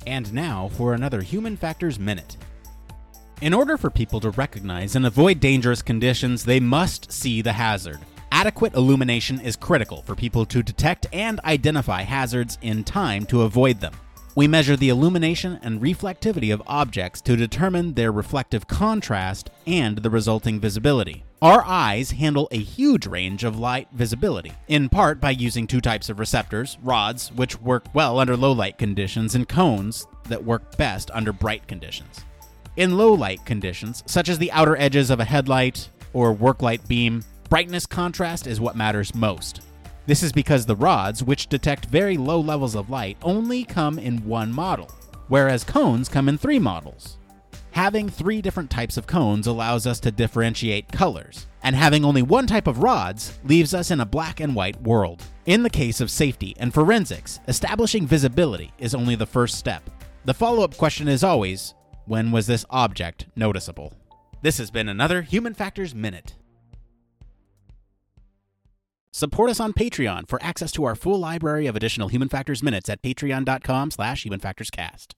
And now for another Human Factors Minute. In order for people to recognize and avoid dangerous conditions, they must see the hazard. Adequate illumination is critical for people to detect and identify hazards in time to avoid them. We measure the illumination and reflectivity of objects to determine their reflective contrast and the resulting visibility. Our eyes handle a huge range of light visibility, in part by using two types of receptors: rods, which work well under low light conditions, and cones that work best under bright conditions. In low light conditions, such as the outer edges of a headlight or work light beam, brightness contrast is what matters most. This is because the rods, which detect very low levels of light, only come in one model, whereas cones come in 3 models. Having 3 different types of cones allows us to differentiate colors, and having only one type of rods leaves us in a black and white world. In the case of safety and forensics, establishing visibility is only the first step. The follow-up question is always, when was this object noticeable? This has been another Human Factors Minute. Support us on Patreon for access to our full library of additional Human Factors Minutes at patreon.com/HumanFactorsCast.